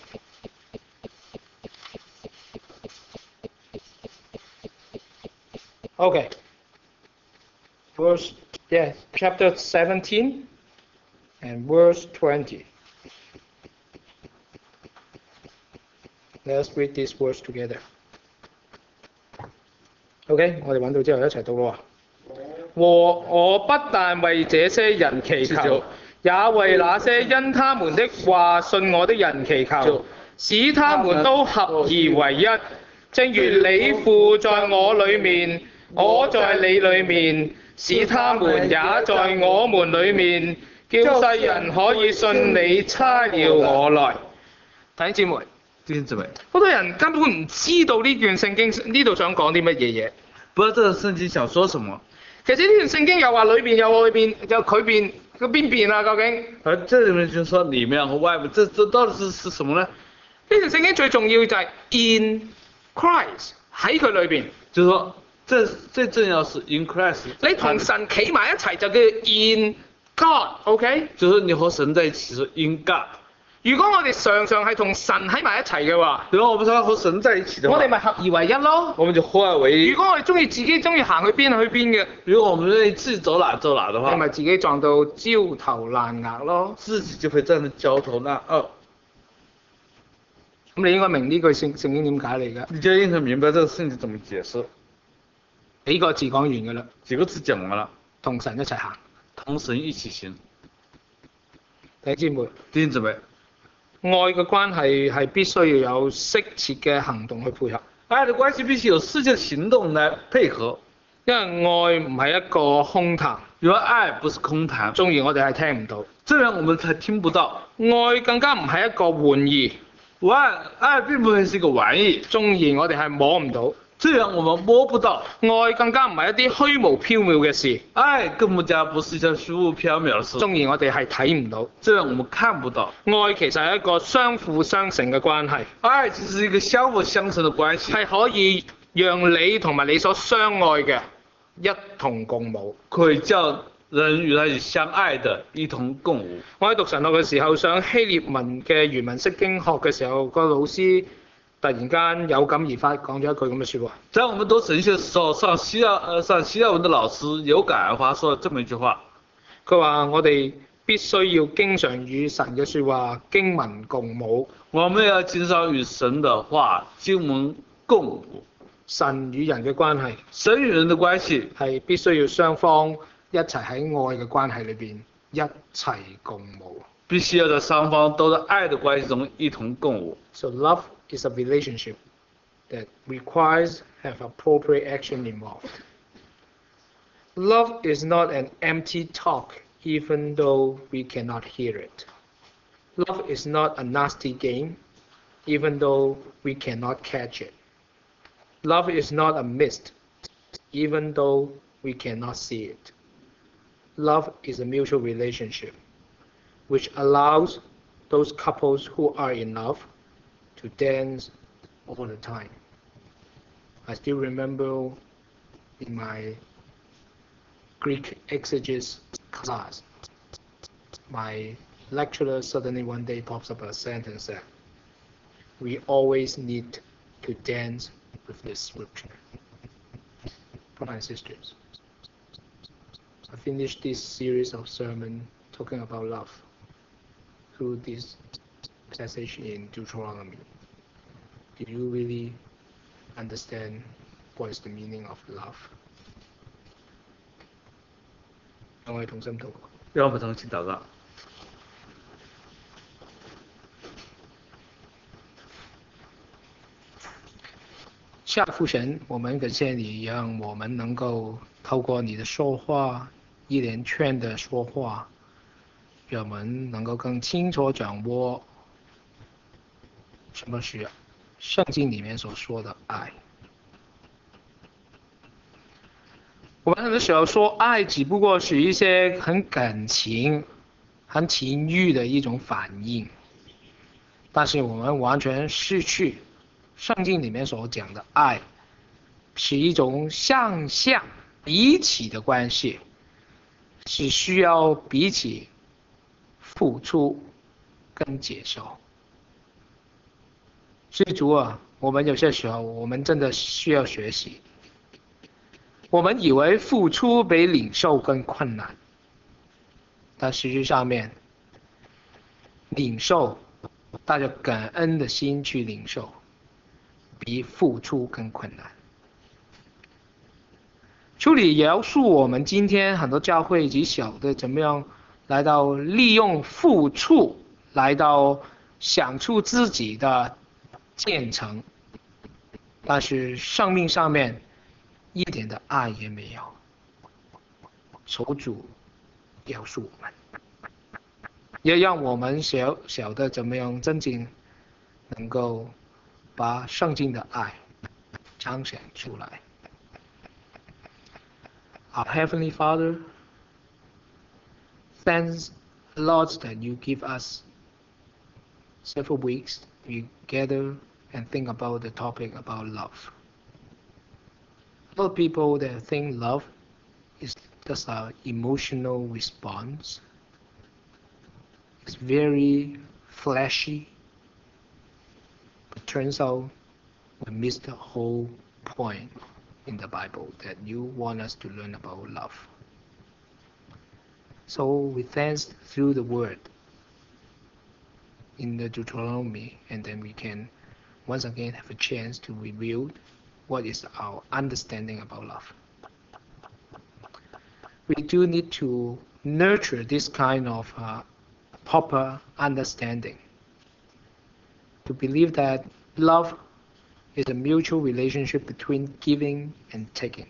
Okay. Chapter 17 and verse 20. Let's read these words together. OK， 我哋揾到之後一齊讀咯。和我不但為這些人祈求，也為那些因他們的話信我的人祈求，使他們都合而為一，正如你父在我裏面，我在你裏面，使他們也在我們裏面，叫世人可以信你差了我來。弟兄姊妹， 弟兄姊妹， 好多人根本唔知道呢段聖經呢度想講啲乜嘢嘢。 不知道這個聖經想說什麼。 其實呢段聖經又話裏邊有外邊有佢邊個邊邊啊？究竟？ 而這裡面就說裡面和外面，這到底是什麼呢？ 呢段聖經最重要就係 in Christ 喺佢裏邊。 就是說，最重要是 in Christ。 你同神企埋一齊就叫 in God，OK？ 就是你和神在一起是 in God。 如果我哋常常係同神喺埋一齊嘅話， 如果我們常常和神在一起的話， 我哋咪合而為一咯。 我們就合而為一。 如果我哋中意行去邊嘅， 如果我們願意自己走哪的話， 你咪自己撞到焦頭爛額咯。 自己就會站到焦頭爛額。 咁你應該明呢句聖經點解嚟㗎？ 你就應該明白這個聖經怎麼解釋。 幾個字講完㗎啦。 幾個字講完啦。 同神一齊行。 同神一起行。 弟兄姊妹。 弟兄姊妹。 愛嘅關係係必須要有適切嘅行動去配合。 愛的關係必須有適切的行動來配合。 因為愛唔係一個空談。 因為愛不是空談。 縱然我哋係聽唔到。 雖然我們才聽不到。 愛更加唔係一個玩意。 愛並不會是一個玩意。 縱然我哋係摸唔到。 雖然我們摸不到。 愛更加唔係一啲虛無縹緲嘅事。 愛更加不是一件虛無縹緲嘅事。 縱然我哋係睇唔到。 雖然我們看不到。 愛其實係一個相輔相成嘅關係。 愛其實是一個相輔相成嘅關係。係可以讓你同埋你所相愛嘅一同共舞。 可以叫人與他相愛的一同共舞。 我喺讀神學嘅時候，上希臘文嘅原文釋經學嘅時候，個老師突然間有感而發講咗一句咁嘅説話。 在我們讀神學嘅時候，上希臘文的老師有感而發，說了這麼一句話。 佢話：我哋必須要經常與神嘅説話經文共舞。 我們要經常與神的話經文共舞。 神與人嘅關係， 神與人的關係係必須要雙方一齊喺愛嘅關係裏邊一齊共舞。 必須要在雙方都在愛的關係中一同共舞。 So love is a relationship that requires have appropriate action involved. Love is not an empty talk, even though we cannot hear it. Love is not a nasty game, even though we cannot catch it. Love is not a mist, even though we cannot see it. Love is a mutual relationship, which allows those couples who are in love to dance all the time. I still remember in my Greek exegesis class, my lecturer suddenly one day pops up a sentence that we always need to dance with this scripture. Brothers and sisters, I finished this series of sermon talking about love through this passage in Deuteronomy. Do you really understand what is the meaning of love? 讓我哋同心禱告。 让我们同心祷告。 下父神，我们感谢你，让我们能够透过你的说话，一连串的说话，让我们能够更清楚掌握什么是圣经里面所说的爱。我们很多时候说爱只不过是一些很感情、很情欲的一种反应，但是我们完全失去圣经里面所讲的爱是一种向下彼此的关系，是需要彼此付出跟接受。所以主啊，我们有些时候我们真的需要学习。我们以为付出比领受更困难，但实际上面领受带着感恩的心去领受，比付出更困难。求你饶恕我们今天很多教会以及小的怎么样来到利用付出来到想出自己的建成，但是生命上面一点的爱也没有。求主饶恕我们，也让我们小小的怎么样真正能够把圣经的爱彰显出来。Our Heavenly Father, thanks a lot that you give us several weeks to gather and think about the topic about love. A lot of people that think love is just an emotional response. It's very flashy. It turns out we missed the whole point in the Bible that you want us to learn about love. So we thanks through the word in the Deuteronomy, and then we can once again have a chance to review what is our understanding about love. We do need to nurture this kind of proper understanding, to believe that love is a mutual relationship between giving and taking.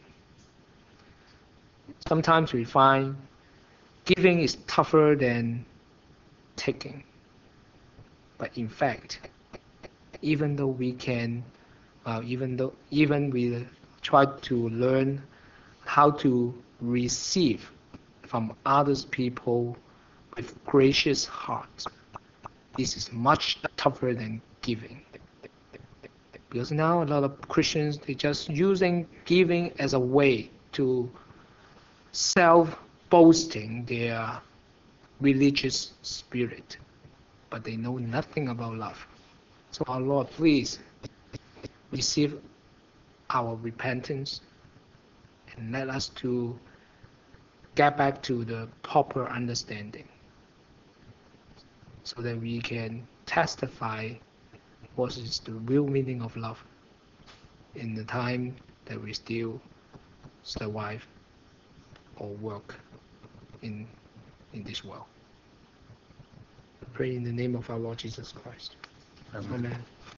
Sometimes we find giving is tougher than taking. But in fact, even though we can, even we try to learn how to receive from others people with gracious hearts, this is much tougher than giving. Because now a lot of Christians, they just using giving as a way to self-boasting their religious spirit, but they know nothing about love. So our Lord, please receive our repentance and let us to get back to the proper understanding so that we can testify what is the real meaning of love in the time that we still survive or work in this world. Pray in the name of our Lord Jesus Christ. Amen.